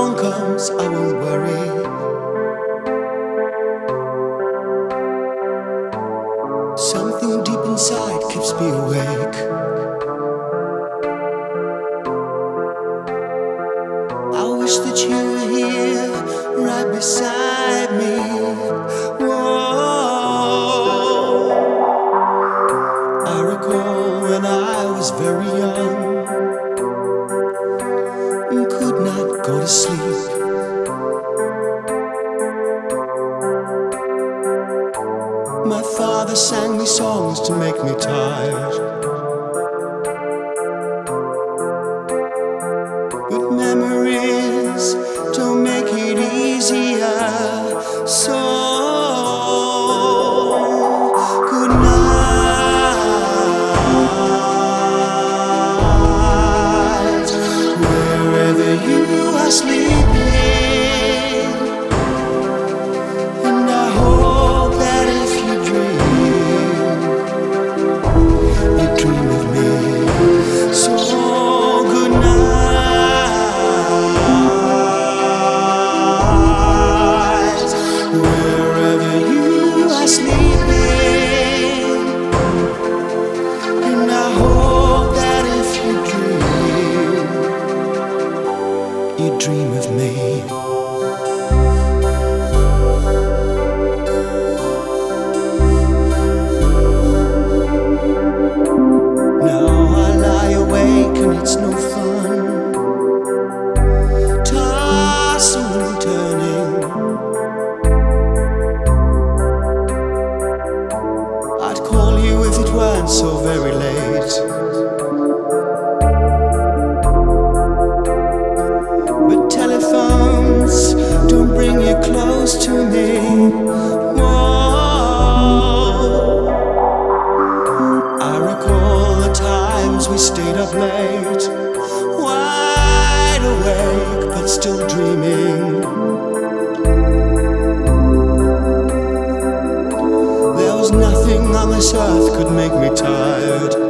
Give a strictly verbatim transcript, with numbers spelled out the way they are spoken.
dawn comes, I won't worry. Something deep inside keeps me awake. I wish that you were here, right beside me. Whoa. I recall when I was very young and could not go to sleep. My father sang me songs to make me tired, but memories don't make it easier. So good night, wherever you are sleeping. And I hope that if you dream, you dream of me. So good night, wherever you are sleeping. And I hope that if you dream, you dream of me. And it's no fun tossing and turning. I'd call you if it weren't so very late, but telephones don't bring you close to me. Whoa. I recall the times we stayed up late, wide awake but still dreaming. There was nothing on this earth could make me tired.